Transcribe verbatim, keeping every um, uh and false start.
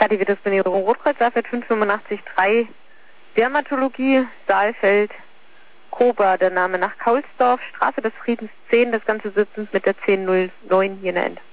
K T W-Disponierung Rotkreuz Saalfeld fünf fünfundachtzig drei, Dermatologie, Saalfeld, Koba, der Name nach Kaulsdorf, Straße des Friedens zehn, das Ganze sitzend mit der zehn null neun hier in der End.